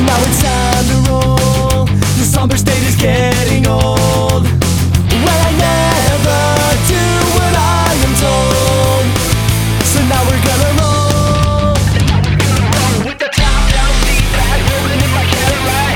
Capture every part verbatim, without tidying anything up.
now it's time to roll. The somber state is getting old. Well, I never do what I am told, so now we're gonna roll. With the top down, seat back, rolling in my Cadillac.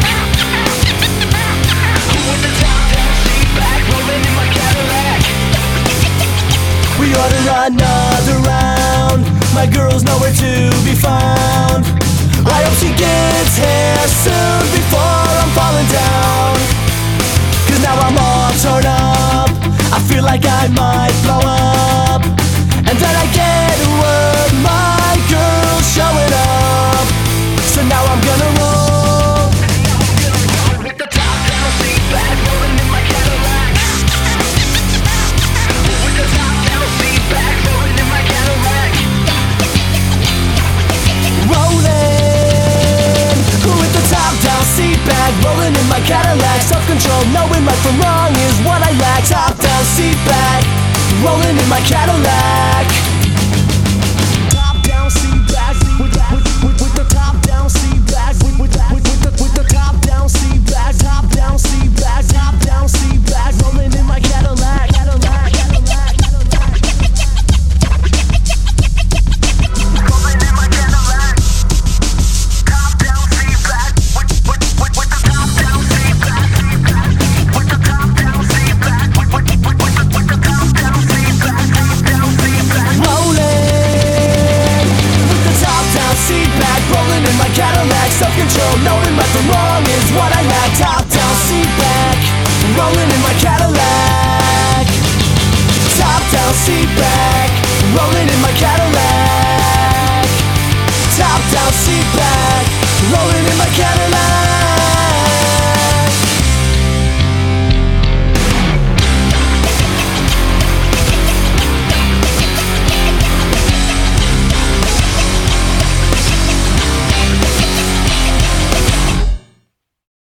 With the top down, seat back, rolling in my Cadillac. We ought to run another round. My girl's nowhere to be found. I hope she gets here soon before I'm falling down. Cause now I'm all torn up, I feel like I might blow up. And then I get word my girl's showing up, so now I'm gonna roll. With the top down, seat back, rolling in my Cadillac. With the top down, seat back, rolling in my Cadillac. Rolling with the top down, seat back, rolling in my Cadillac. Self-control, knowing right from wrong is what I lack. Top down, seat back, rolling in my Cadillac. Top down, seat back, with, with, with, with the top down, seat back, with, with, with, with, the, with the top down, seat back, top down, seat back, top down, seat back, rolling in my Cadillac, Cadillac, Cadillac, Cadillac. Rolling in my Cadillac. Top down, seat back. With, with, with, with the top down, seat back. With the top down, seat back. With, with, with, with the, with the top down, seat back. Top down, seat back. Rolling with the top down, seat back, rolling in my Cadillac. Self-control, knowing right from wrong is what I lack. Top down, seat back, rolling in my Cadillac. Top down, seat back, rolling in my Cadillac.